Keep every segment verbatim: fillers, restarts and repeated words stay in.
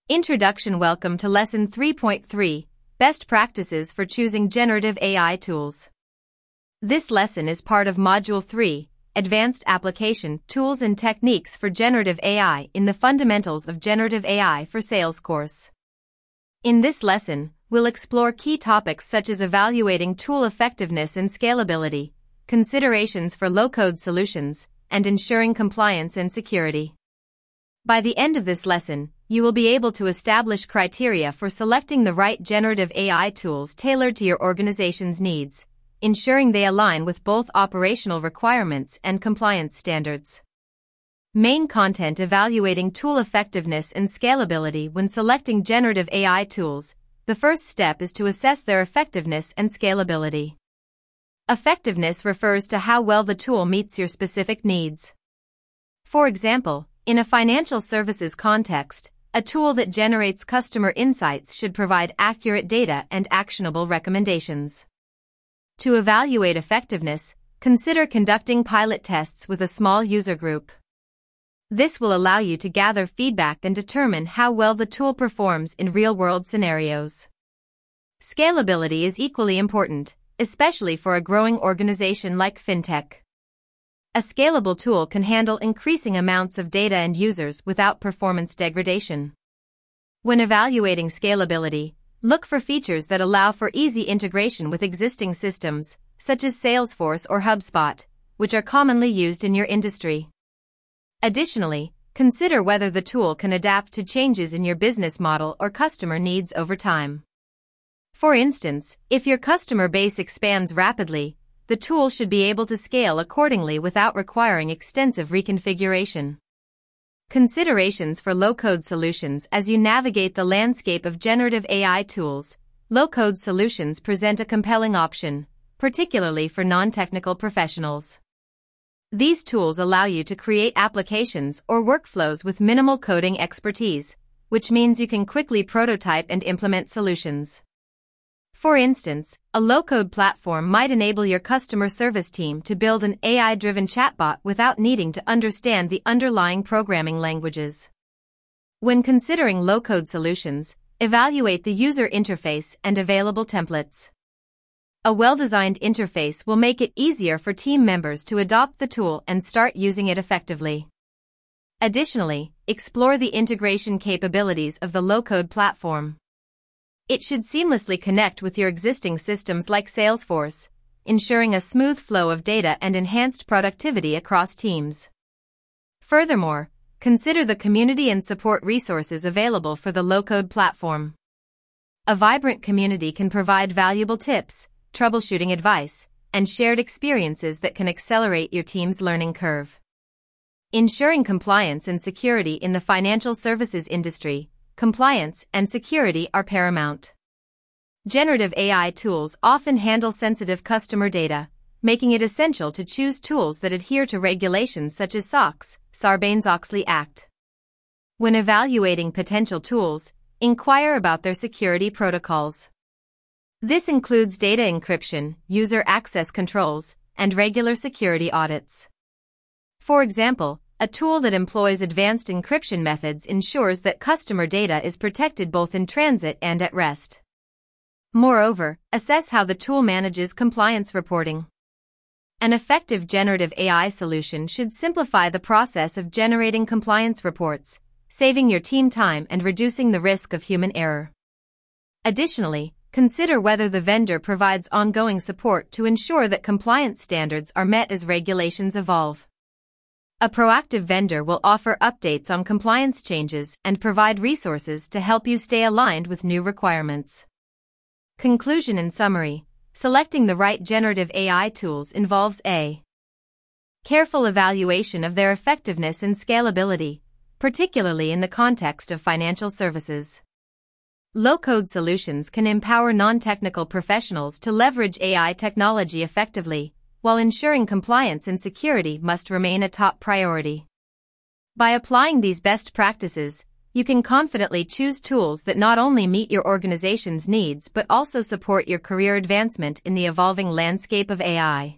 Introduction. Welcome to Lesson three point three, Best Practices for Choosing Generative A I Tools. This lesson is part of Module three, Advanced Application, Tools and Techniques for Generative A I in the Fundamentals of Generative A I for Sales course. In this lesson, we'll explore key topics such as evaluating tool effectiveness and scalability, considerations for low-code solutions, and ensuring compliance and security. By the end of this lesson, you will be able to establish criteria for selecting the right generative A I tools tailored to your organization's needs, ensuring they align with both operational requirements and compliance standards. Main content: evaluating tool effectiveness and scalability. When selecting generative A I tools, the first step is to assess their effectiveness and scalability. Effectiveness refers to how well the tool meets your specific needs. For example, in a financial services context, a tool that generates customer insights should provide accurate data and actionable recommendations. To evaluate effectiveness, consider conducting pilot tests with a small user group. This will allow you to gather feedback and determine how well the tool performs in real-world scenarios. Scalability is equally important, especially for a growing organization like FinTech. A scalable tool can handle increasing amounts of data and users without performance degradation. When evaluating scalability, look for features that allow for easy integration with existing systems, such as Salesforce or HubSpot, which are commonly used in your industry. Additionally, consider whether the tool can adapt to changes in your business model or customer needs over time. For instance, if your customer base expands rapidly, the tool should be able to scale accordingly without requiring extensive reconfiguration. Considerations for low-code solutions. As you navigate the landscape of generative A I tools, low-code solutions present a compelling option, particularly for non-technical professionals. These tools allow you to create applications or workflows with minimal coding expertise, which means you can quickly prototype and implement solutions. For instance, a low-code platform might enable your customer service team to build an A I-driven chatbot without needing to understand the underlying programming languages. When considering low-code solutions, evaluate the user interface and available templates. A well-designed interface will make it easier for team members to adopt the tool and start using it effectively. Additionally, explore the integration capabilities of the low-code platform. It should seamlessly connect with your existing systems like Salesforce, ensuring a smooth flow of data and enhanced productivity across teams. Furthermore, consider the community and support resources available for the low-code platform. A vibrant community can provide valuable tips, troubleshooting advice, and shared experiences that can accelerate your team's learning curve. Ensuring compliance and security. In the financial services industry, compliance and security are paramount. Generative A I tools often handle sensitive customer data, making it essential to choose tools that adhere to regulations such as SOX, Sarbanes-Oxley Act. When evaluating potential tools, inquire about their security protocols. This includes data encryption, user access controls, and regular security audits. For example, a tool that employs advanced encryption methods ensures that customer data is protected both in transit and at rest. Moreover, assess how the tool manages compliance reporting. An effective generative A I solution should simplify the process of generating compliance reports, saving your team time and reducing the risk of human error. Additionally, consider whether the vendor provides ongoing support to ensure that compliance standards are met as regulations evolve. A proactive vendor will offer updates on compliance changes and provide resources to help you stay aligned with new requirements. Conclusion and summary: selecting the right generative A I tools involves a careful evaluation of their effectiveness and scalability, particularly in the context of financial services. Low-code solutions can empower non-technical professionals to leverage A I technology effectively, while ensuring compliance and security must remain a top priority. By applying these best practices, you can confidently choose tools that not only meet your organization's needs but also support your career advancement in the evolving landscape of A I.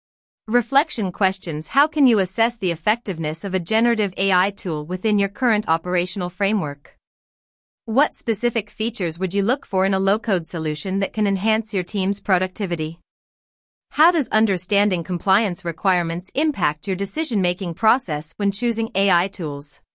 Reflection questions: how can you assess the effectiveness of a generative A I tool within your current operational framework? What specific features would you look for in a low-code solution that can enhance your team's productivity? How does understanding compliance requirements impact your decision-making process when choosing A I tools?